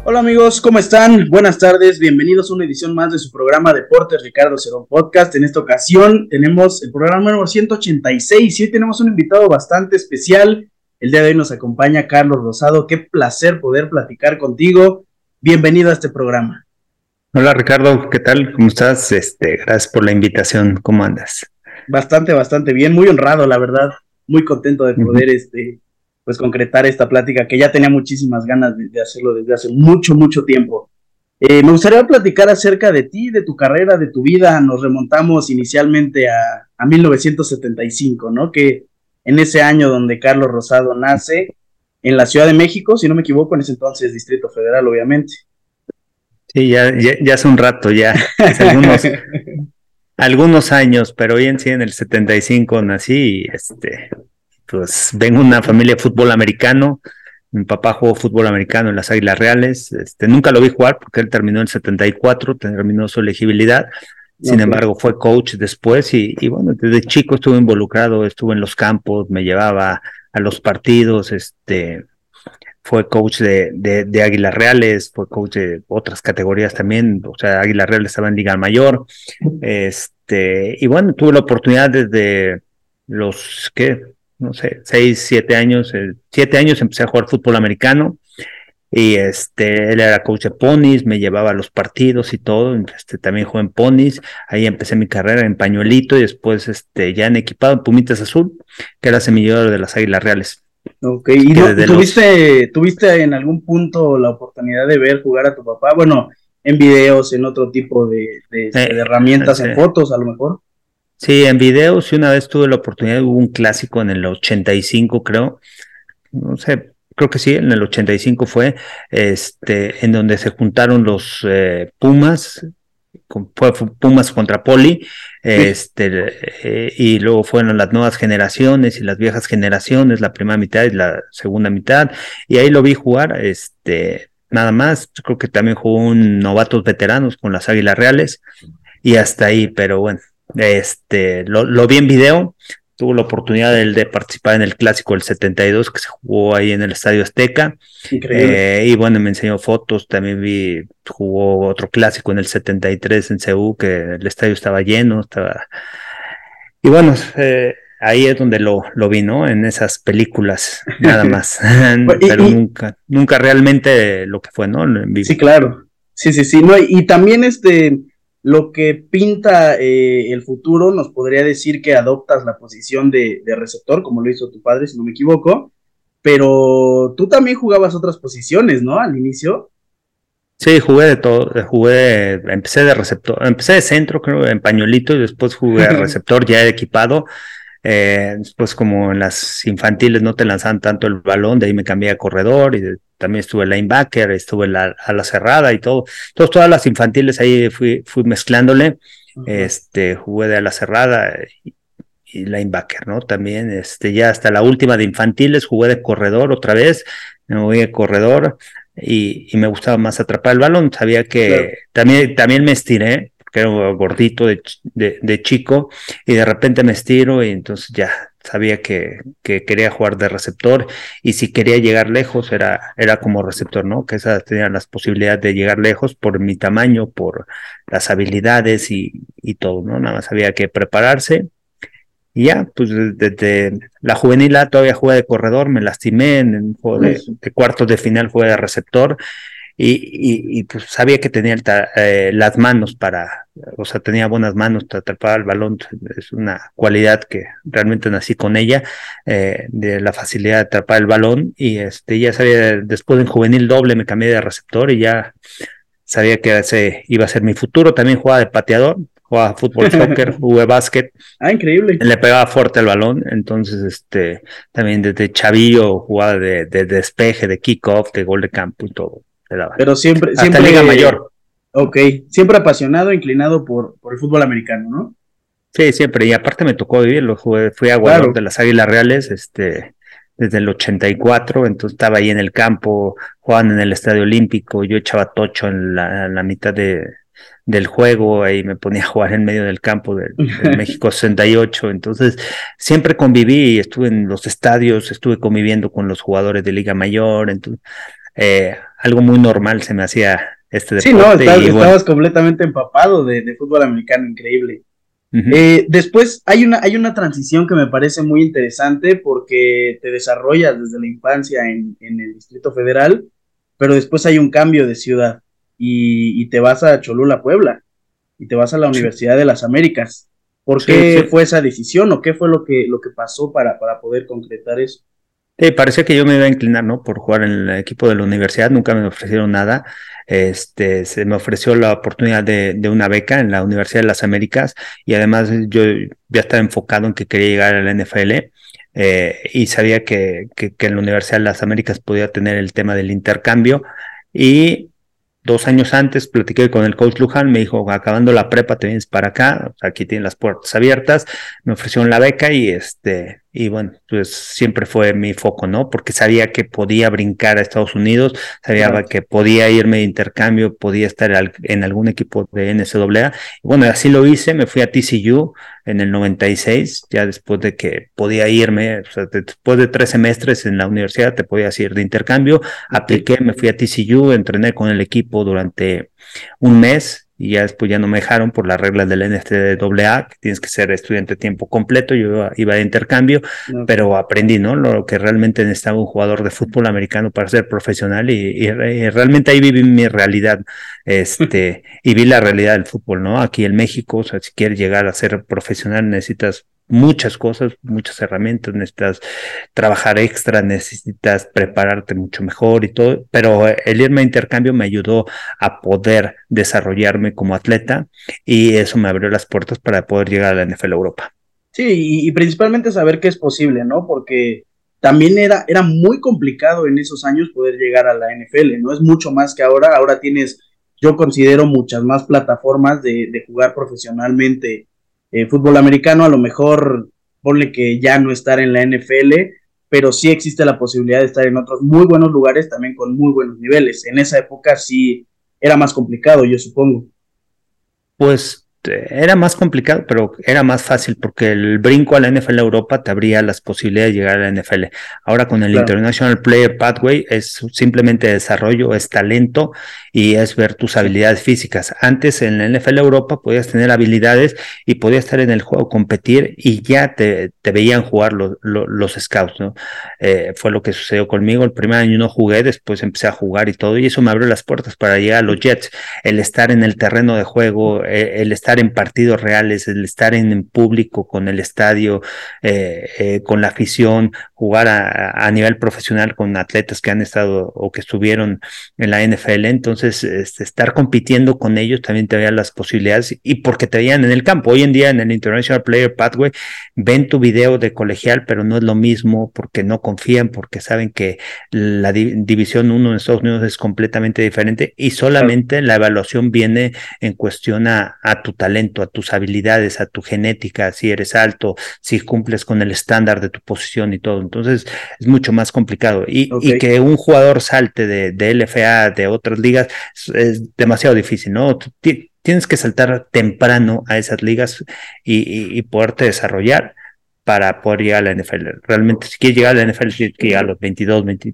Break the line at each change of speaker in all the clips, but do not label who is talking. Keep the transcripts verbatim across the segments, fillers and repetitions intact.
Hola amigos, ¿cómo están? Buenas tardes, bienvenidos a una edición más de su programa Deportes Ricardo Cerón Podcast. En esta ocasión tenemos el programa número ciento ochenta y seis y hoy tenemos un invitado bastante especial. El día de hoy nos acompaña Carlos Rosado. Qué placer poder platicar contigo. Bienvenido a este programa.
Hola Ricardo, ¿qué tal? ¿Cómo estás? Este, gracias por la invitación. ¿Cómo andas?
Bastante, bastante bien, muy honrado, la verdad. Muy contento de
Uh-huh.
poder este, pues concretar esta plática que ya tenía muchísimas ganas de, de hacerlo desde hace mucho, mucho tiempo. Eh, me gustaría platicar acerca de ti, de tu carrera, de tu vida. Nos remontamos inicialmente a, a mil novecientos setenta y cinco, ¿no? Que en ese año donde Carlos Rosado nace, en la Ciudad de México, si no me equivoco, en ese entonces Distrito Federal, obviamente.
Sí, ya, ya, ya hace un rato, ya hace algunos, algunos años, pero hoy en sí en el setenta y cinco nací y este, pues vengo de una familia de fútbol americano. Mi papá jugó fútbol americano en las Águilas Reales. Este, nunca lo vi jugar porque él terminó en el setenta y cuatro, terminó su elegibilidad. Sin
Ok.
embargo, fue coach después y, y bueno, desde chico estuve involucrado, estuve en los campos, me llevaba a los partidos, este, fue coach de, de, de Águilas Reales, fue coach de otras categorías también, o sea, Águilas Reales estaba en Liga Mayor, este, y bueno, tuve la oportunidad desde los, ¿qué? No sé, seis, siete años, eh, siete años empecé a jugar fútbol americano, y este, él era coach de ponis, me llevaba a los partidos y todo, este, también jugué en ponis, ahí empecé mi carrera en pañuelito, y después, este, ya en equipado en Pumitas Azul, que era semillero de las Águilas Reales,
Ok, ¿y
que
no,
desde los
tuviste, tuviste en algún punto la oportunidad de ver jugar a tu papá? Bueno, en videos, en otro tipo de, de, este, de
Eh,
herramientas,
sí.
en fotos, a lo mejor.
Sí, en videos, sí, una vez tuve la oportunidad, hubo un clásico en el ochenta y cinco, creo, no sé, creo que sí, en el ochenta y cinco fue, este, en donde se juntaron los eh, Pumas, con, fue, fue Pumas contra Poli,
Sí.
este, eh, y luego fueron las nuevas generaciones y las viejas generaciones, la primera mitad y la segunda mitad, y ahí lo vi jugar, este, nada más, creo que también jugó un novatos veteranos con las Águilas Reales, y hasta ahí, pero bueno, este, lo, lo vi en video, tuve la oportunidad de, de participar en el clásico del setenta y dos que se jugó ahí en el Estadio Azteca,
Increíble.
eh, y bueno, me enseñó fotos, también vi, jugó otro clásico en el setenta y tres en C U, que el estadio estaba lleno, estaba, y bueno, eh, ahí es donde lo, lo vi, ¿no? En esas películas, nada más,
Bueno,
pero
Y, y
nunca, nunca realmente lo que fue, ¿no? En
sí,
vivo.
claro. Sí, sí, sí. No, y, y también este, lo que pinta eh, el futuro nos podría decir que adoptas la posición de, de receptor, como lo hizo tu padre, si no me equivoco, pero tú también jugabas otras posiciones, ¿no? Al inicio.
Sí, jugué de todo, eh, jugué, empecé de receptor, empecé de centro, creo, en pañuelito, y después jugué a receptor ya equipado, eh, después como en las infantiles no te lanzaban tanto el balón, de ahí me cambié a corredor, y de, también estuve linebacker, estuve la, a la cerrada y todo, entonces todas las infantiles ahí fui, fui mezclándole,
Ajá.
este, jugué de a la cerrada y, y linebacker, ¿no? También, este, ya hasta la última de infantiles jugué de corredor otra vez, me voy de corredor, y, y me gustaba más atrapar el balón. Sabía
Claro.
que también, también me estiré, porque era gordito de, de, de chico, y de repente me estiro y entonces ya sabía que, que quería jugar de receptor, y si quería llegar lejos era, era como receptor, ¿no? Que esas tenían las posibilidades de llegar lejos por mi tamaño, por las habilidades y, y todo, ¿no? Nada más había que prepararse. Y ya, pues desde la juvenil A todavía jugué de corredor, me lastimé en un juego de,
Eso.
de cuartos de final, jugué de receptor, y, y, y pues sabía que tenía el ta- eh, las manos para, o sea, tenía buenas manos para atrapar el balón, es una cualidad que realmente nací con ella, eh, de la facilidad de atrapar el balón, y este, ya sabía, después en juvenil doble me cambié de receptor y ya sabía que ese iba a ser mi futuro. También jugaba de pateador, jugaba fútbol, soccer, jugué básquet,
Ah, increíble.
le pegaba fuerte el balón, entonces este también desde chavillo jugaba de, de despeje, de kickoff, de gol de campo y todo, le daba.
Pero siempre,
Hasta en Liga
siempre,
Mayor,
ok, siempre apasionado, inclinado por, por el fútbol americano, ¿no?
sí, siempre, y aparte me tocó vivirlo, jugué, fui aguador de
Claro.
las Águilas Reales, este, desde el ochenta y cuatro, entonces estaba ahí en el campo, jugaban en el Estadio Olímpico, yo echaba tocho en la, en la mitad de, del juego, ahí me ponía a jugar en medio del campo del, del México sesenta y ocho, entonces siempre conviví, estuve en los estadios, estuve conviviendo con los jugadores de Liga Mayor, entonces, eh, algo muy normal se me hacía este
Sí, no,
deporte.
estás,
Y bueno,
estabas completamente empapado de, de fútbol americano, increíble.
uh-huh.
Eh, después hay una, hay una transición que me parece muy interesante porque te desarrollas desde la infancia en, en el Distrito Federal, pero después hay un cambio de ciudad y, y te vas a Cholula, Puebla, y te vas a la
Sí,
Universidad de las Américas. ¿Por
sí,
qué
sí.
fue esa decisión o qué fue lo que, lo que pasó para, para poder concretar eso?
Sí, parecía que yo me iba a inclinar, ¿no? Por jugar en el equipo de la universidad, nunca me ofrecieron nada. Este, se me ofreció la oportunidad de, de una beca en la Universidad de las Américas y además yo ya estaba enfocado en que quería llegar a la N F L eh, y sabía que, que, que en la Universidad de las Américas podía tener el tema del intercambio y dos años antes platiqué con el coach Luján, me dijo, acabando la prepa te vienes para acá, aquí tienen las puertas abiertas, me ofrecieron la beca y este, y bueno, pues siempre fue mi foco, ¿no? Porque sabía que podía brincar a Estados Unidos, sabía
Claro.
que podía irme de intercambio, podía estar al, en algún equipo de N C A A. Y bueno, así lo hice, me fui a T C U en el noventa y seis, ya después de que podía irme, o sea, después de tres semestres en la universidad te podías ir de intercambio,
Okay.
apliqué, me fui a T C U, entrené con el equipo durante un mes y ya después ya no me dejaron por las reglas del N C A A, que tienes que ser estudiante a tiempo completo, yo iba, iba de intercambio,
Okay.
pero aprendí, ¿no? Lo que realmente necesitaba un jugador de fútbol americano para ser profesional y, y, y realmente ahí viví mi realidad, este, y vi la realidad del fútbol, ¿no? Aquí en México, o sea, si quieres llegar a ser profesional necesitas muchas cosas, muchas herramientas, necesitas trabajar extra, necesitas prepararte mucho mejor y todo, pero el irme a intercambio me ayudó a poder desarrollarme como atleta y eso me abrió las puertas para poder llegar a la N F L Europa.
Sí, y, y principalmente saber que es posible, ¿no? Porque también era, era muy complicado en esos años poder llegar a la N F L, ¿no? Es mucho más que ahora. Ahora tienes, yo considero, muchas más plataformas de, de jugar profesionalmente eh, fútbol americano. A lo mejor, ponle que ya no estar en la N F L, pero sí existe la posibilidad de estar en otros muy buenos lugares, también con muy buenos niveles. En esa época sí era más complicado, yo supongo.
Pues era más complicado, pero era más fácil porque el brinco a la N F L Europa te abría las posibilidades de llegar a la N F L. Ahora con el
Claro.
International Player Pathway es simplemente desarrollo, es talento y es ver tus habilidades físicas. Antes en la N F L Europa podías tener habilidades y podías estar en el juego, competir y ya te, te veían jugar los, los, los scouts, ¿no? Eh, fue lo que sucedió conmigo. El primer año no jugué, después empecé a jugar y todo y eso me abrió las puertas para llegar a los Jets. El estar en el terreno de juego, eh, el estar en partidos reales, el estar en, en público con el estadio, eh, eh, con la afición, jugar a, a, nivel profesional con atletas que han estado o que estuvieron en la N F L, entonces este, estar compitiendo con ellos también te veían las posibilidades y porque te veían en el campo. Hoy en día en el International Player Pathway ven tu video de colegial, pero no es lo mismo porque no confían, porque saben que la di- división uno en Estados Unidos es completamente diferente y solamente la evaluación viene en cuestión a, a tu talento, a tus habilidades, a tu genética, si eres alto, si cumples con el estándar de tu posición y todo. Entonces es mucho más complicado. Y,
Ok.
y que un jugador salte de, de L F A, de otras ligas, es, es demasiado difícil, ¿no? Tú ti- tienes que saltar temprano a esas ligas y, y, y poderte desarrollar para poder llegar a la N F L. Realmente, si quieres llegar a la N F L, tienes que llegar a los veintidós, veinte,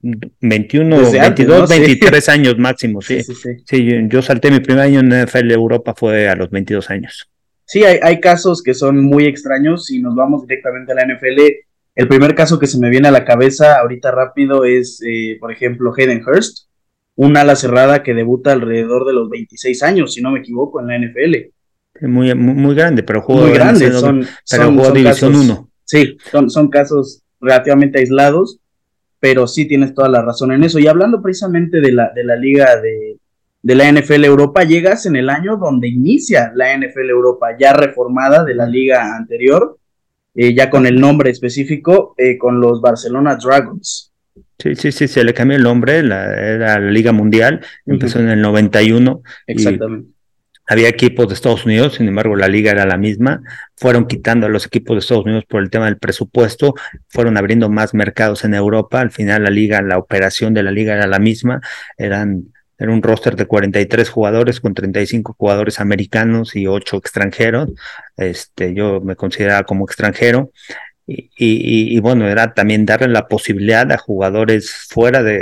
veintiuno,
Desde antes,
veintidós,
¿no? Sí.
veintitrés años máximo,
Sí,
sí.
sí, sí.
Sí, yo, yo salté mi primer año en N F L Europa fue a los veintidós años.
Sí, hay, hay casos que son muy extraños y nos vamos directamente a la N F L. El primer caso que se me viene a la cabeza ahorita rápido es, eh, por ejemplo, Hayden Hurst, un ala cerrada que debuta alrededor de los veintiséis años, si no me equivoco, en la N F L.
Muy, muy, muy grande, pero
Muy
jugó
grandes,
N C A A,
son,
pero
son,
jugó
son
División
casos,
uno.
sí, son, son casos relativamente aislados, pero sí tienes toda la razón en eso. Y hablando precisamente de la, de la liga de, de la N F L Europa, llegas en el año donde inicia la N F L Europa, ya reformada de la liga anterior, eh, ya con el nombre específico, eh, con los Barcelona Dragons.
Sí, sí, sí, se le cambió el nombre, la, era la Liga Mundial, empezó
Uh-huh.
en el noventa y uno y
Exactamente.
había equipos de Estados Unidos, sin embargo la liga era la misma, fueron quitando a los equipos de Estados Unidos por el tema del presupuesto, fueron abriendo más mercados en Europa, al final la liga, la operación de la liga era la misma, eran, era un roster de cuarenta y tres jugadores con treinta y cinco jugadores americanos y ocho extranjeros, este, yo me consideraba como extranjero, y, y, y bueno, era también darle la posibilidad a jugadores fuera de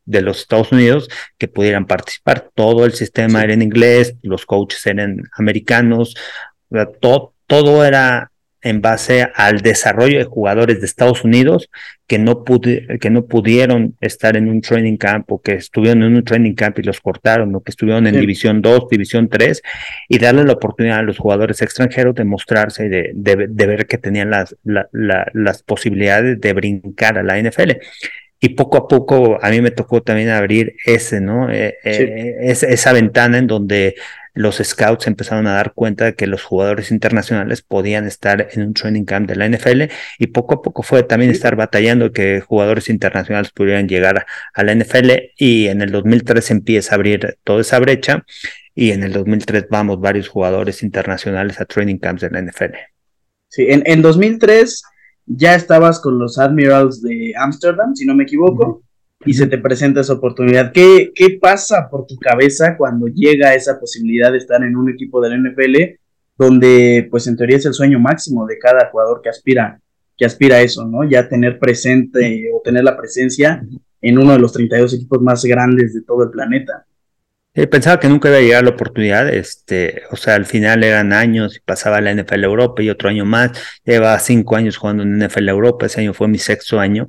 de los Estados Unidos que pudieran participar. Todo el sistema sí. era en inglés, los coaches eran americanos, todo, todo era en base al desarrollo de jugadores de Estados Unidos que no, pudi- que no pudieron estar en un training camp o que estuvieron en un training camp y los cortaron o que estuvieron en sí. División dos, División tres y darle la oportunidad a los jugadores extranjeros de mostrarse y de, de, de ver que tenían las, la, la, las posibilidades de brincar a la N F L. Y poco a poco a mí me tocó también abrir ese, ¿no? Eh, sí. eh, es, esa ventana en donde los scouts empezaron a dar cuenta de que los jugadores internacionales podían estar en un training camp de la N F L y poco a poco fue también estar batallando que jugadores internacionales pudieran llegar a la N F L y en el dos mil tres empieza a abrir toda esa brecha y en el dos mil tres vamos varios jugadores internacionales a training camps de la N F L.
Sí, en, en dos mil tres ya estabas con los Admirals de Ámsterdam, si no me equivoco, uh-huh. y uh-huh. se te presenta esa oportunidad. ¿Qué, ¿Qué pasa por tu cabeza cuando llega esa posibilidad de estar en un equipo de la N F L, donde pues en teoría es el sueño máximo de cada jugador que aspira, que aspira a eso, ¿no? Ya tener presente o tener la presencia en uno de los treinta y dos equipos más grandes de todo el planeta.
Eh, pensaba que nunca iba a llegar la oportunidad, este, o sea, al final eran años y pasaba la N F L Europa y otro año más, llevaba cinco años jugando en N F L Europa, ese año fue mi sexto año,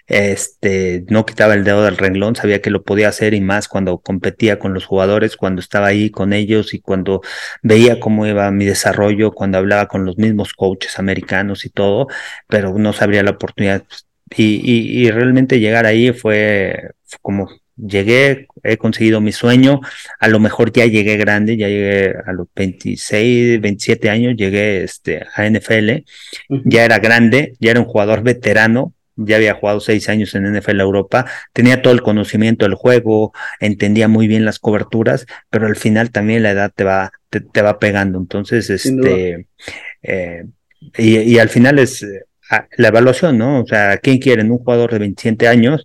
este, no quitaba el dedo del renglón, sabía que lo podía hacer y más cuando competía con los jugadores, cuando estaba ahí con ellos y cuando veía cómo iba mi desarrollo, cuando hablaba con los mismos coaches americanos y todo, pero no sabría la oportunidad y, y, y realmente llegar ahí fue, fue como... Llegué, he conseguido mi sueño, a lo mejor ya llegué grande, ya llegué a los veintiséis, veintisiete años, llegué este, a N F L, uh-huh. ya era grande, ya era un jugador veterano, ya había jugado seis años en N F L Europa, tenía todo el conocimiento del juego, entendía muy bien las coberturas, pero al final también la edad te va, te, te va pegando, entonces, este, eh, y, y al final es eh, la evaluación, ¿no? O sea, ¿quién quiere un jugador de veintisiete años?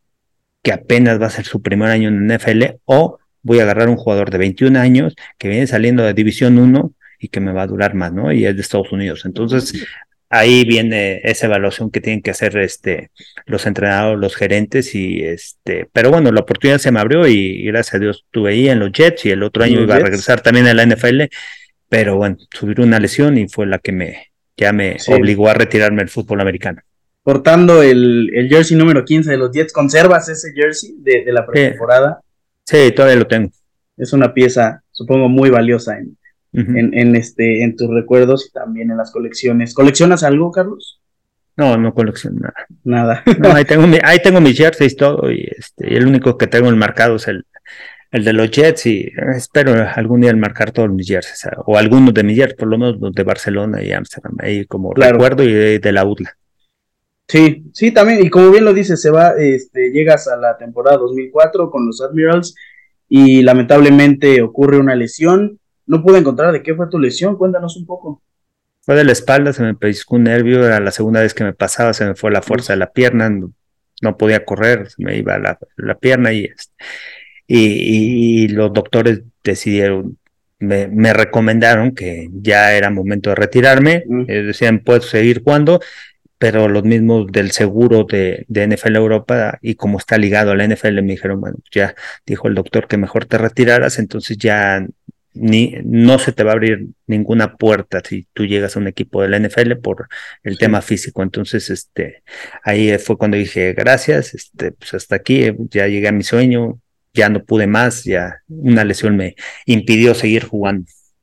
Que apenas va a ser su primer año en N F L, o voy a agarrar un jugador de veintiún años que viene saliendo de División uno y que me va a durar más, ¿no? Y es de Estados Unidos. Entonces, ahí viene esa evaluación que tienen que hacer este, los entrenadores, los gerentes, y este, pero bueno, la oportunidad se me abrió y gracias a Dios estuve ahí en los Jets y el otro año iba Jets? a regresar también a la N F L, pero bueno, subir una lesión y fue la que me, ya me sí. obligó a retirarme del fútbol americano.
Portando el, el jersey número quince de los Jets, ¿conservas ese jersey de, de la pretemporada?
Sí. sí, todavía lo tengo.
Es una pieza, supongo, muy valiosa en, uh-huh. en, en, este, en tus recuerdos y también en las colecciones. ¿Coleccionas algo, Carlos?
No, no colecciono nada.
Nada.
No, ahí tengo, mi, ahí tengo mis jerseys todo y, este, y el único que tengo enmarcado es el, el de los Jets y espero algún día enmarcar todos mis jerseys, o algunos de mis jerseys, por lo menos los de Barcelona y Ámsterdam, ahí como claro. recuerdo y de, de la U D L A.
Sí, sí, también, y como bien lo dices, se va, este, llegas a la temporada dos mil cuatro con los Admirals y lamentablemente ocurre una lesión. No pude encontrar de qué fue tu lesión, cuéntanos un poco.
Fue de la espalda, se me pellizcó un nervio, era la segunda vez que me pasaba, se me fue la fuerza Uf. de la pierna, no, no podía correr, se me iba la, la pierna y, y, y, y los doctores decidieron, me, me recomendaron que ya era momento de retirarme, uh-huh. eh, decían, puedes seguir jugando, pero los mismos del seguro de, de N F L Europa, y como está ligado a la N F L, me dijeron, bueno, ya dijo el doctor que mejor te retiraras, entonces ya ni no se te va a abrir ninguna puerta si tú llegas a un equipo de la N F L por el sí. tema físico. Entonces, este, ahí fue cuando dije, gracias, este, pues hasta aquí, ya llegué a mi sueño, ya no pude más, ya una lesión me impidió seguir jugando.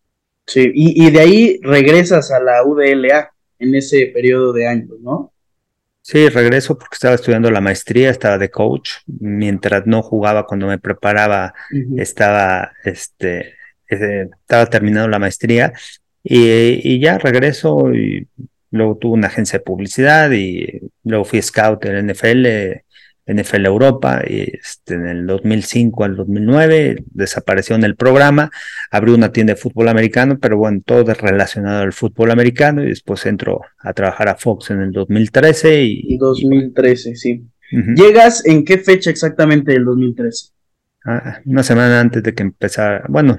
Sí, y, y de ahí regresas a la U D L A en ese periodo de años, ¿no?
Sí, regreso porque estaba estudiando la maestría, estaba de coach, mientras no jugaba, cuando me preparaba, uh-huh. estaba, este, eh, estaba terminando la maestría, y, y ya regreso, y luego tuve una agencia de publicidad, y luego fui scout en N F L, N F L Europa, y este, en el dos mil cinco al dos mil nueve desapareció en el programa, abrí una tienda de fútbol americano, pero bueno, todo es relacionado al fútbol americano, y después entro a trabajar a Fox en el dos mil trece. Y,
dos mil trece, y, sí. Uh-huh. ¿Llegas en qué fecha exactamente del dos mil trece?
Ah, una semana antes de que empezara, bueno,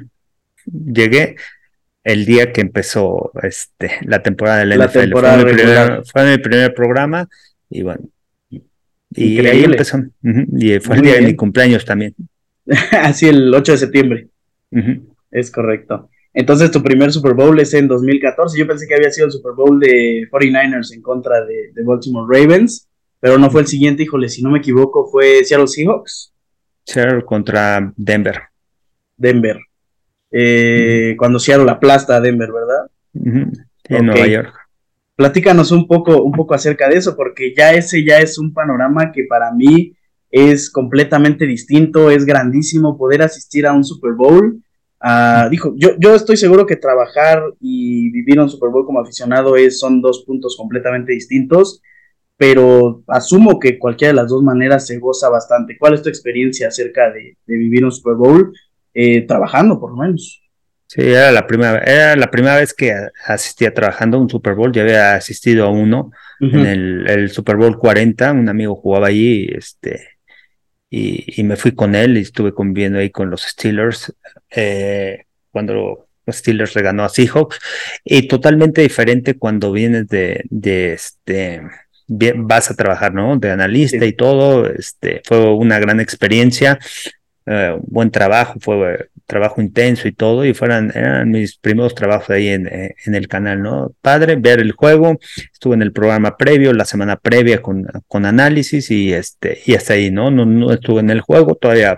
llegué el día que empezó este, la temporada del la N F L, fue mi, primer, fue mi primer programa, y bueno, Y ahí
Increíble.
empezó, uh-huh, y fue
Muy
el día
bien.
de mi cumpleaños también.
Así el ocho de septiembre,
Uh-huh.
es correcto. Entonces tu primer Super Bowl es en dos mil catorce. Yo pensé que había sido el Super Bowl de cuarenta y nueve ers en contra de, de Baltimore Ravens, pero no fue el siguiente, híjole, si no me equivoco, fue Seattle Seahawks,
Seattle contra Denver.
Denver.
Uh-huh.
Eh, cuando Seattle aplasta a Denver, ¿verdad?
Uh-huh. Sí, en
Ok.
Nueva York.
Platícanos un poco, un poco acerca de eso, porque ya ese ya es un panorama que para mí es completamente distinto, es grandísimo poder asistir a un Super Bowl. Uh, dijo, yo, yo estoy seguro que trabajar y vivir un Super Bowl como aficionado es, son dos puntos completamente distintos, pero asumo que cualquiera de las dos maneras se goza bastante. ¿Cuál es tu experiencia acerca de, de vivir un Super Bowl eh, trabajando, por lo menos?
Sí, era la primera, era la primera vez que asistía trabajando a un Super Bowl. Ya había asistido a uno en
Uh-huh.
el, el Super Bowl cuarenta. Un amigo jugaba allí, este, y, y me fui con él y estuve conviviendo ahí con los Steelers eh, cuando los Steelers le ganó a Seahawks. Y totalmente diferente cuando vienes de, de este, bien, vas a trabajar, ¿no? De analista y
Sí,
todo. Este, fue una gran experiencia. Uh, buen trabajo, fue uh, trabajo intenso y todo, y fueran, eran mis primeros trabajos ahí en, eh, en el canal, ¿no? Padre, ver el juego, estuve en el programa previo, la semana previa con, con análisis y este, y hasta ahí, ¿no? No, no estuve en el juego, todavía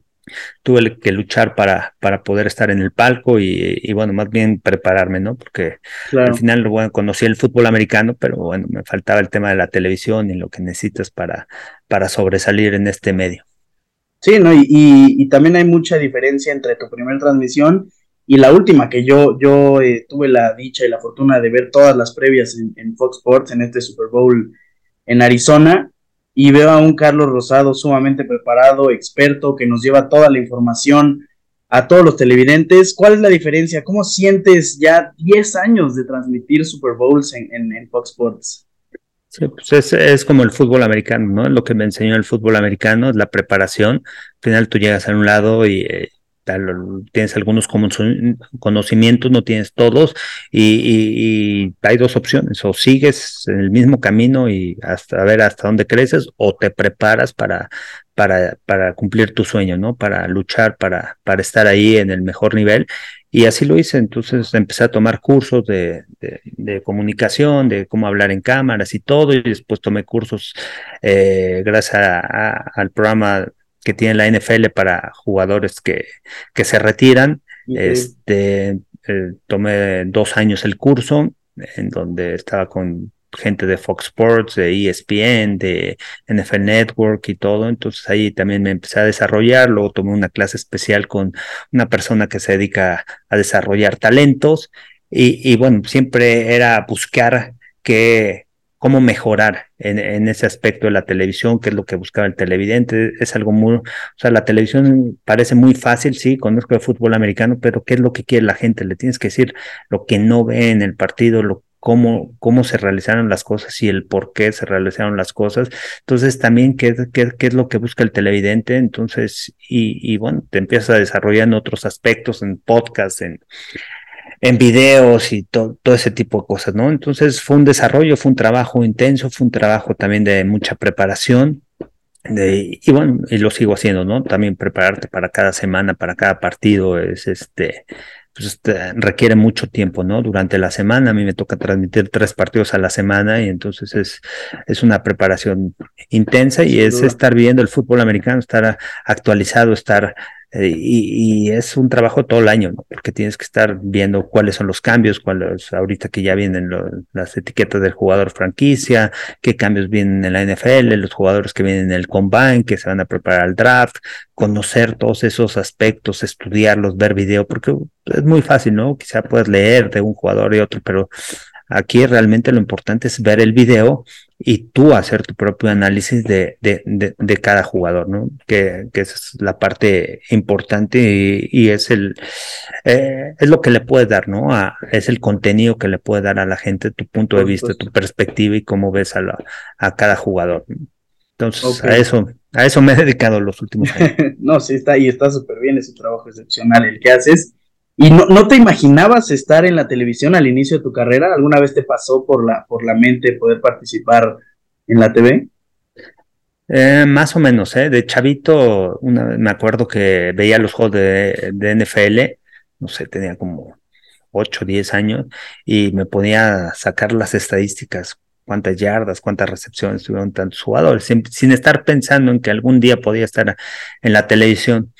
tuve que luchar para, para poder estar en el palco y, y bueno, más bien prepararme, ¿no? Porque al
claro.
final, bueno, conocí el fútbol americano, pero bueno, me faltaba el tema de la televisión y lo que necesitas para, para sobresalir en este medio.
Sí, ¿no? Y, y, y también hay mucha diferencia entre tu primera transmisión y la última, que yo, yo eh, tuve la dicha y la fortuna de ver todas las previas en, en Fox Sports, en este Super Bowl en Arizona, y veo a un Carlos Rosado sumamente preparado, experto, que nos lleva toda la información a todos los televidentes. ¿Cuál es la diferencia? ¿Cómo sientes ya diez años de transmitir Super Bowls en, en, en Fox Sports?
Sí, pues es, es como el fútbol americano, ¿no? Lo que me enseñó el fútbol americano es la preparación. Al final tú llegas a un lado y eh, tal, tienes algunos conocimientos, no tienes todos, y, y, y hay dos opciones: o sigues en el mismo camino y hasta a ver hasta dónde creces, o te preparas para, para, para cumplir tu sueño, ¿no? Para luchar, para, para estar ahí en el mejor nivel. Y así lo hice. Entonces empecé a tomar cursos de, de, de comunicación, de cómo hablar en cámaras y todo, y después tomé cursos eh, gracias a, a, al programa que tiene la N F L para jugadores que, que se retiran.
Increíble.
Este, eh, tomé dos años el curso, en donde estaba con gente de Fox Sports, de E S P N, de N F L Network y todo. Entonces ahí también me empecé a desarrollar. Luego tomé una clase especial con una persona que se dedica a desarrollar talentos, y, y bueno, siempre era buscar que, cómo mejorar en, en, ese aspecto de la televisión, que es lo que buscaba el televidente. Es algo muy, o sea, la televisión parece muy fácil, sí, conozco el fútbol americano, pero ¿qué es lo que quiere la gente? Le tienes que decir lo que no ve en el partido, lo Cómo, cómo se realizaron las cosas y el por qué se realizaron las cosas. Entonces, también qué, qué, qué es lo que busca el televidente. Entonces, y, y bueno, te empiezas a desarrollar en otros aspectos, en podcasts, en, en videos y to, todo ese tipo de cosas, ¿no? Entonces, fue un desarrollo, fue un trabajo intenso, fue un trabajo también de mucha preparación. De, y bueno, y lo sigo haciendo, ¿no? También prepararte para cada semana, para cada partido, es este, pues este, requiere mucho tiempo, ¿no? Durante la semana, a mí me toca transmitir tres partidos a la semana, y entonces es, es una preparación intensa, y
Sin
es
duda.
estar viendo el fútbol americano, estar actualizado, estar, eh, y, y es un trabajo todo el año, ¿no? Porque tienes que estar viendo cuáles son los cambios, cuáles, ahorita que ya vienen lo, las etiquetas del jugador franquicia, qué cambios vienen en la N F L, los jugadores que vienen en el combine, que se van a preparar al draft, conocer todos esos aspectos, estudiarlos, ver video, porque es muy fácil, ¿no? Quizá puedes leer de un jugador y otro, pero aquí realmente lo importante es ver el video y tú hacer tu propio análisis de, de, de, de cada jugador, ¿no? Que, que es la parte importante, y, y es el eh, es lo que le puedes dar, ¿no? A, es el contenido que le puede dar a la gente, tu punto de
Por
vista,
supuesto.
tu perspectiva y cómo ves a, la, a cada jugador. Entonces,
Ok.
a eso, a eso me he dedicado los últimos años.
No, sí está y está súper bien, es un trabajo excepcional el que haces. ¿Y no, no te imaginabas estar en la televisión al inicio de tu carrera? ¿Alguna vez te pasó por la, por la mente poder participar en la T V?
Eh, más o menos, ¿eh? De chavito, una, me acuerdo que veía los juegos de, de N F L, no sé, tenía como ocho, diez años, y me ponía a sacar las estadísticas, cuántas yardas, cuántas recepciones tuvieron tantos jugadores, sin, sin estar pensando en que algún día podía estar en la televisión.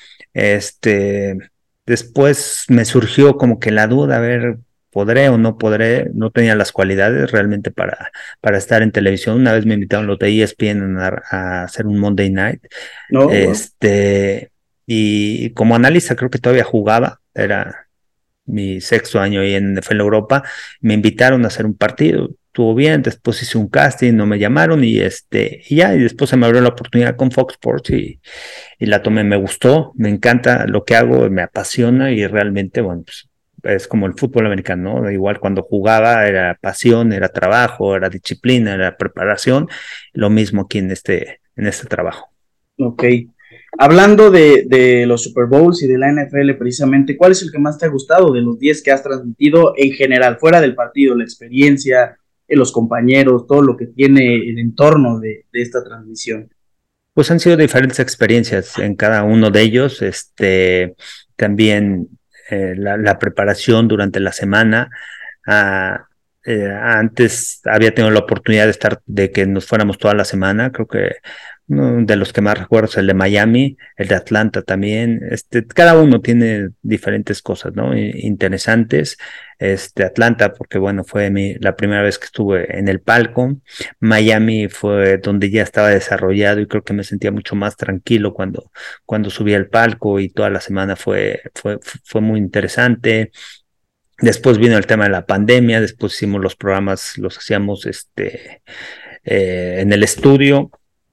Este, después me surgió como que la duda, a ver, ¿podré o no podré? No tenía las cualidades realmente para, para estar en televisión. Una vez me invitaron los de E S P N a, a hacer un Monday Night,
No, wow.
este, y como analista creo que todavía jugaba, era mi sexto año ahí en N F L Europa, me invitaron a hacer un partido, estuvo bien, después hice un casting, no me llamaron y este, y ya, y después se me abrió la oportunidad con Fox Sports y, y la tomé, me gustó, me encanta lo que hago, me apasiona y realmente, bueno, pues es como el fútbol americano, ¿no? Igual cuando jugaba era pasión, era trabajo, era disciplina, era preparación, lo mismo aquí en este, en este trabajo.
Ok. Hablando de, de los Super Bowls y de la N F L precisamente, ¿cuál es el que más te ha gustado de los diez que has transmitido en general, fuera del partido, la experiencia, eh, los compañeros, todo lo que tiene el entorno de, de esta transmisión?
Pues han sido diferentes experiencias en cada uno de ellos. Este, también eh, la, la preparación durante la semana. Ah, eh, antes había tenido la oportunidad de estar, de que nos fuéramos toda la semana. Creo que uno de los que más recuerdo es el de Miami, el de Atlanta también. Este, cada uno tiene diferentes cosas, ¿no? Interesantes. Este, Atlanta, porque bueno, fue mi, la primera vez que estuve en el palco. Miami fue donde ya estaba desarrollado y creo que me sentía mucho más tranquilo cuando, cuando subí al palco y toda la semana fue, fue, fue muy interesante. Después vino el tema de la pandemia, después hicimos los programas, los hacíamos este, eh, en el estudio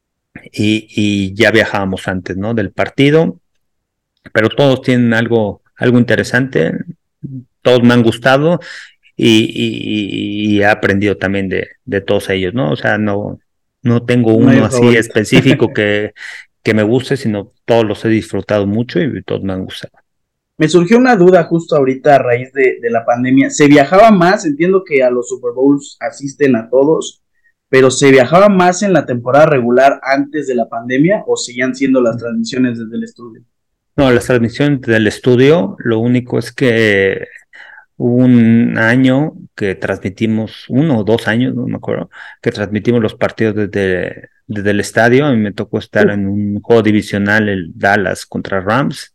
y, y ya viajábamos antes, ¿no? Del partido, pero todos tienen algo, algo interesante, todos me han gustado y, y, y he aprendido también de, de todos ellos, ¿no? O sea, no, no tengo
No hay
uno
un
así
favorito.
específico que, que me guste, sino todos los he disfrutado mucho y todos me han gustado.
Me surgió una duda justo ahorita a raíz de, de la pandemia. ¿Se viajaba más? Entiendo que a los Super Bowls asisten a todos, pero ¿se viajaba más en la temporada regular antes de la pandemia o seguían siendo las transmisiones desde el estudio?
No, las transmisiones del estudio, lo único es que hubo un año que transmitimos, uno o dos años, no me acuerdo, que transmitimos los partidos desde, desde el estadio. A mí me tocó estar
Uf,
en un juego divisional, el Dallas contra Rams.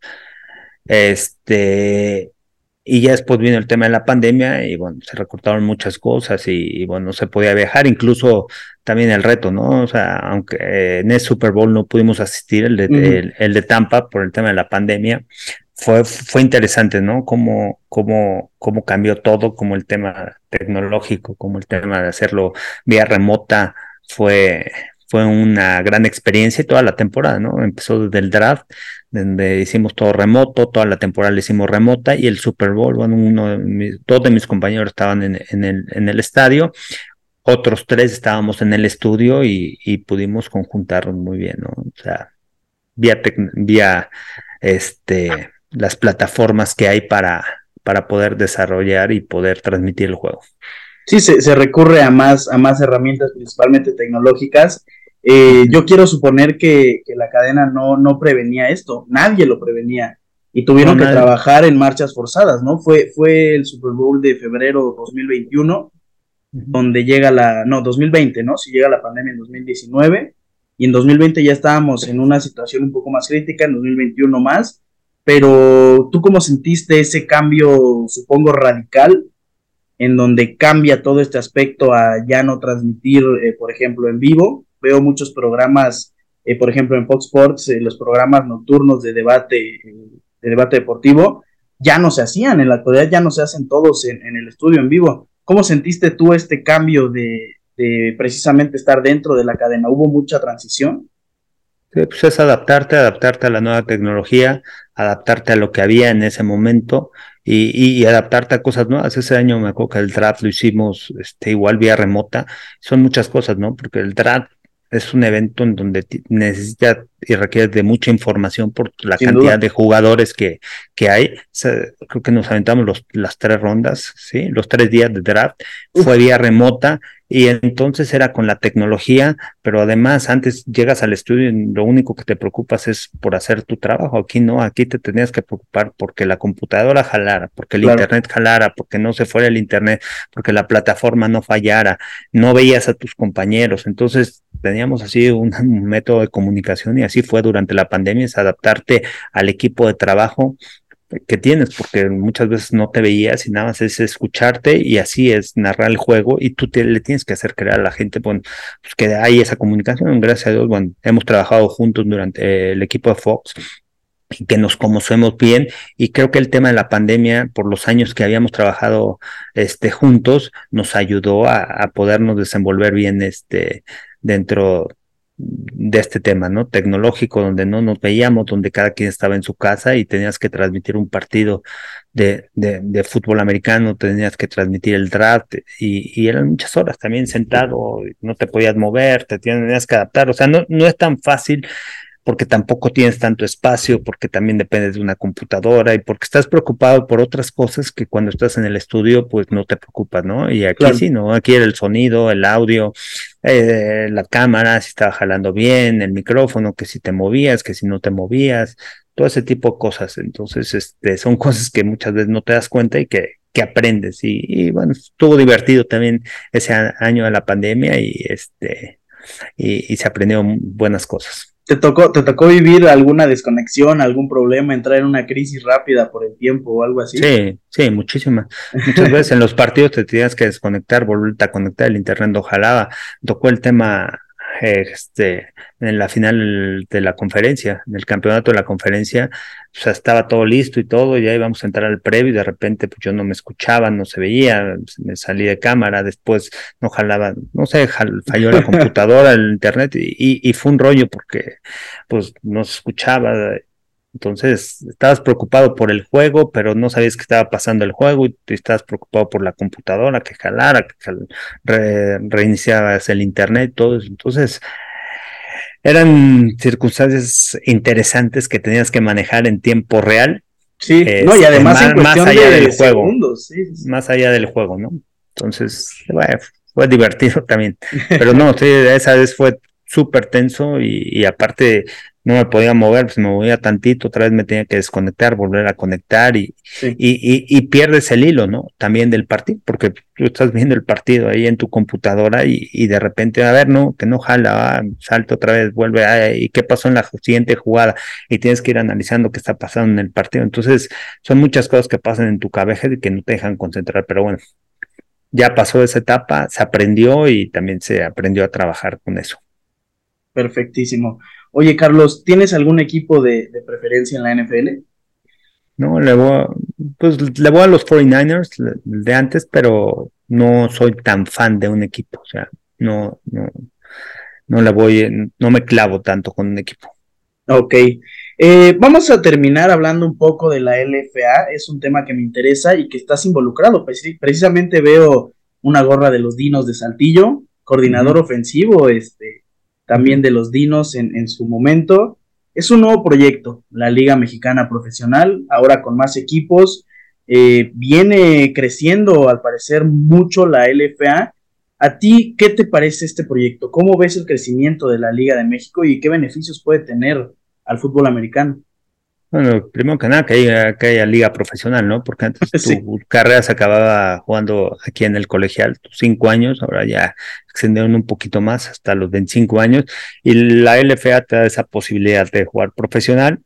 Este, y ya después vino el tema de la pandemia y bueno, se recortaron muchas cosas y, y bueno, no se podía viajar, incluso también el reto, ¿no? O sea, aunque eh, en el Super Bowl no pudimos asistir, el de,
ujú.
el, el de Tampa por el tema de la pandemia, fue, fue interesante, ¿no? Cómo, cómo, cómo cambió todo, como el tema tecnológico, como el tema de hacerlo vía remota, fue, fue una gran experiencia y toda la temporada, ¿no? Empezó desde el draft donde hicimos todo remoto, toda la temporada la hicimos remota y el Super Bowl, bueno, uno de mis, dos de mis compañeros estaban en, en, el, en el estadio, otros tres estábamos en el estudio y, y pudimos conjuntarnos muy bien, ¿no? O sea, vía, tec- vía este, las plataformas que hay para, para poder desarrollar y poder transmitir el juego.
Sí, se, se recurre a más, a más herramientas, principalmente tecnológicas. Eh,
Uh-huh.
yo quiero suponer que, que la cadena no, no prevenía esto, nadie lo prevenía y
No,
tuvieron que
nada.
trabajar en marchas forzadas, ¿no? Fue, fue el Super Bowl de febrero dos mil veintiuno
Uh-huh.
donde llega la, no, dos mil veinte, ¿no? Si llega la pandemia en dos mil diecinueve y en dos mil veinte ya estábamos en una situación un poco más crítica, en dos mil veintiuno más, pero ¿tú cómo sentiste ese cambio, supongo, radical, en donde cambia todo este aspecto a ya no transmitir, eh, por ejemplo, en vivo? Veo muchos programas, eh, por ejemplo, en Fox Sports, eh, los programas nocturnos de debate, eh, de debate deportivo, ya no se hacían, en la actualidad ya no se hacen todos en, en el estudio en vivo. ¿Cómo sentiste tú este cambio de, de precisamente estar dentro de la cadena? ¿Hubo mucha transición?
Sí, pues es adaptarte, adaptarte a la nueva tecnología, adaptarte a lo que había en ese momento y, y, y adaptarte a cosas nuevas. Ese año me acuerdo que el draft lo hicimos este, igual vía remota. Son muchas cosas, ¿no? Porque el draft es un evento en donde ti- necesita y requiere de mucha información por la
Sin
cantidad
duda.
de jugadores que, que hay. O sea, creo que nos aventamos los, las tres rondas, ¿sí? Los tres días de draft. Fue
Uf,
vía remota y entonces era con la tecnología, pero además antes llegas al estudio y lo único que te preocupas es por hacer tu trabajo. Aquí no, aquí te tenías que preocupar porque la computadora jalara, porque el
Claro.
internet jalara, porque no se fuera el internet, porque la plataforma no fallara, no veías a tus compañeros. Entonces teníamos así un, un método de comunicación y así fue durante la pandemia, es adaptarte al equipo de trabajo que tienes, porque muchas veces no te veías y nada más es escucharte y así es narrar el juego y tú te, le tienes que hacer creer a la gente, bueno, pues que hay esa comunicación, gracias a Dios, bueno, hemos trabajado juntos durante eh, el equipo de Fox y que nos conocemos bien y creo que el tema de la pandemia, por los años que habíamos trabajado este, juntos, nos ayudó a, a podernos desenvolver bien este, dentro de este tema, ¿no? Tecnológico, donde no nos veíamos, donde cada quien estaba en su casa y tenías que transmitir un partido de, de, de fútbol americano, tenías que transmitir el draft y, y eran muchas horas también sentado, no te podías mover, te tenías que adaptar, o sea, no, no es tan fácil porque tampoco tienes tanto espacio, porque también dependes de una computadora y porque estás preocupado por otras cosas que cuando estás en el estudio pues no te preocupas, ¿no? Y aquí
Claro.
sí, ¿no? Aquí era el sonido, el audio, eh, la cámara, si estaba jalando bien, el micrófono, que si te movías, que si no te movías, todo ese tipo de cosas. Entonces, este, son cosas que muchas veces no te das cuenta y que, que aprendes. Y, y bueno, estuvo divertido también ese a- año de la pandemia y este, y, y se aprendieron buenas cosas.
¿Te tocó, te tocó vivir alguna desconexión, algún problema, entrar en una crisis rápida por el tiempo o algo así?
Sí, sí, muchísimas. Muchas veces en los partidos te tienes que desconectar, volverte a conectar, el internet no jalaba. Tocó el tema eh, este, en la final de la conferencia, en el campeonato de la conferencia, o sea, estaba todo listo y todo, ya íbamos a entrar al previo y de repente pues yo no me escuchaba, no se veía, me salí de cámara, después no jalaba, no sé, jal, falló la computadora, el internet y, y, y fue un rollo porque pues no se escuchaba. Entonces, estabas preocupado por el juego, pero no sabías qué estaba pasando el juego y tú estabas preocupado por la computadora, que jalara, que jal- re- reiniciabas el internet, todo eso. Entonces, eran circunstancias interesantes que tenías que manejar en tiempo real,
Sí, no, y
este,
además en
más, más
cuestión
allá del
de
juego,
segundos, sí, sí, sí.
más allá del juego, ¿no? Entonces, bueno, fue divertido también. Pero no, sí, esa vez fue súper tenso y, y aparte no me podía mover, pues me movía tantito, otra vez me tenía que desconectar, volver a conectar y,
Sí,
y, y, y pierdes el hilo, ¿no? También del partido, porque tú estás viendo el partido ahí en tu computadora y, y de repente, a ver, no, que no jala, ah, salta otra vez, vuelve, ah, ¿y qué pasó en la siguiente jugada? Y tienes que ir analizando qué está pasando en el partido. Entonces, son muchas cosas que pasan en tu cabeza y que no te dejan concentrar, pero bueno, ya pasó esa etapa, se aprendió y también se aprendió a trabajar con eso.
perfectísimo. Oye, Carlos, ¿tienes algún equipo de, de preferencia en la N F L?
No, le voy, a- pues le voy a los cuarenta y nueve ers le- de antes, pero no soy tan fan de un equipo, o sea, no, no, no le voy, no me clavo tanto con un equipo.
Ok. Eh, vamos a terminar hablando un poco de la L F A. Es un tema que me interesa y que estás involucrado. Pues, sí, precisamente veo una gorra de los Dinos de Saltillo, coordinador
Ujú,
ofensivo, este, también
ujú.
de los Dinos en, en su momento. Es un nuevo proyecto, la Liga Mexicana Profesional, ahora con más equipos. Eh, viene creciendo, al parecer, mucho la L F A. ¿A ti qué te parece este proyecto? ¿Cómo ves el crecimiento de la Liga de México y qué beneficios puede tener al fútbol americano?
Bueno, primero que nada, que haya, que haya liga profesional, ¿no? Porque antes
Sí,
tu carrera se acababa jugando aquí en el colegial, tus cinco años, ahora ya extendieron un poquito más hasta los veinticinco años, y la L F A te da esa posibilidad de jugar profesional,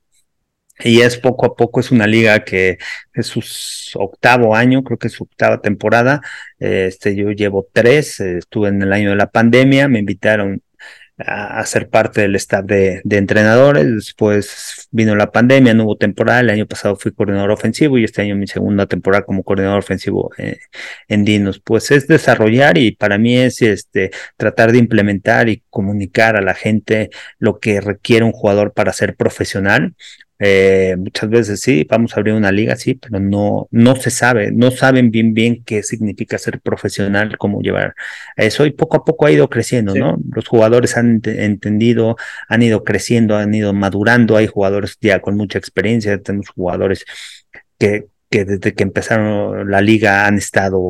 y es poco a poco, es una liga que es su octavo año, creo que es su octava temporada. Este, yo llevo tres, eh, estuve en el año de la pandemia, me invitaron a, a ser parte del staff de, de entrenadores. Después vino la pandemia, no hubo temporada. El año pasado fui coordinador ofensivo y este año mi segunda temporada como coordinador ofensivo eh, en Dinos. Pues es desarrollar y para mí es este tratar de implementar y comunicar a la gente lo que requiere un jugador para ser profesional. Eh, muchas veces sí, vamos a abrir una liga, sí, pero no, no se sabe, no saben bien bien qué significa ser profesional, cómo llevar eso y poco a poco ha ido creciendo,
sí,
¿no? Los jugadores han ent- entendido, han ido creciendo, han ido madurando, hay jugadores ya con mucha experiencia, tenemos jugadores que, que desde que empezaron la liga han estado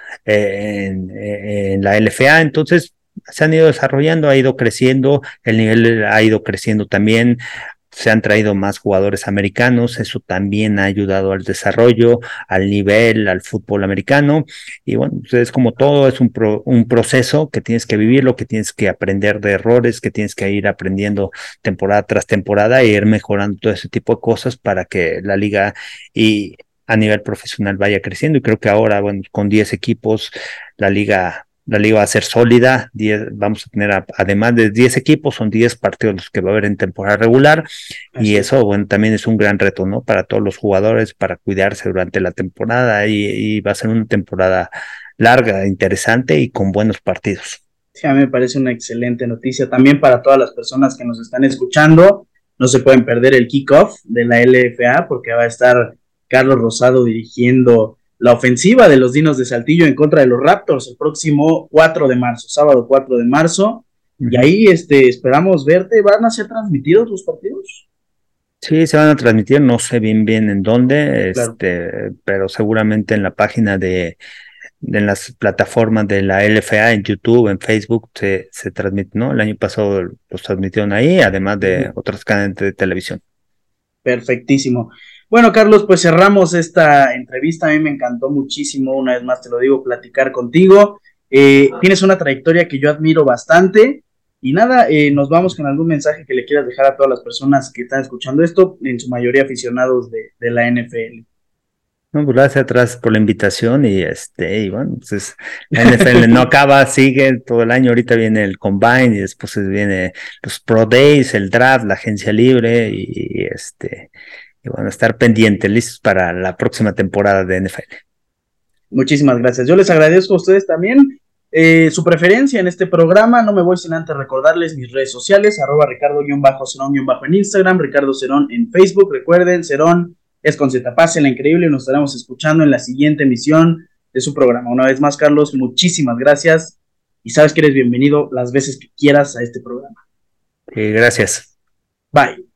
eh, en, en la L F A, entonces se han ido desarrollando, ha ido creciendo, el nivel ha ido creciendo también, se han traído más jugadores americanos, eso también ha ayudado al desarrollo, al nivel, al fútbol americano, y bueno, pues es como todo, es un, pro, un proceso que tienes que vivirlo, que tienes que aprender de errores, que tienes que ir aprendiendo temporada tras temporada e ir mejorando todo ese tipo de cosas para que la liga y a nivel profesional vaya creciendo, y creo que ahora, bueno, con diez equipos, la liga la liga va a ser sólida, diez, vamos a tener, a, además de diez equipos, son diez partidos los que va a haber en temporada regular, y
Así es.
eso, bueno, también es un gran reto, ¿no? Para todos los jugadores, para cuidarse durante la temporada, y, y va a ser una temporada larga, interesante y con buenos partidos.
Sí, a mí me parece una excelente noticia también para todas las personas que nos están escuchando. No se pueden perder el kickoff de la L F A porque va a estar Carlos Rosado dirigiendo la ofensiva de los Dinos de Saltillo en contra de los Raptors el próximo cuatro de marzo, sábado cuatro de marzo. Y
Uh-huh.
ahí este, esperamos verte. ¿Van a ser transmitidos los partidos?
Sí, se van a transmitir, no sé bien bien en dónde,
Claro.
este, pero seguramente en la página de en las plataformas de la L F A, en YouTube, en Facebook, se, se transmite, ¿no? El año pasado los transmitieron ahí, además de
Uh-huh.
otros canales de televisión.
Perfectísimo. Bueno, Carlos, pues cerramos esta entrevista. A mí me encantó muchísimo, una vez más te lo digo, platicar contigo. Eh, tienes una trayectoria que yo admiro bastante. Y nada, eh, nos vamos con algún mensaje que le quieras dejar a todas las personas que están escuchando esto, en su mayoría aficionados de, de la N F L.
No, pues gracias atrás por la invitación y este, y bueno, pues la N F L no acaba, sigue todo el año, ahorita viene el Combine y después viene los Pro Days, el draft, la agencia libre y, y este, y bueno, estar pendientes, listos para la próxima temporada de N F L.
Muchísimas gracias. Yo les agradezco a ustedes también eh, su preferencia en este programa. No me voy sin antes recordarles mis redes sociales, arroba Ricardo-Cerón- en Instagram, Ricardo Cerón en Facebook. Recuerden, Cerón es con Z, la increíble, y nos estaremos escuchando en la siguiente emisión de su programa. Una vez más, Carlos, muchísimas gracias y sabes que eres bienvenido las veces que quieras a este programa.
Sí, gracias.
Bye.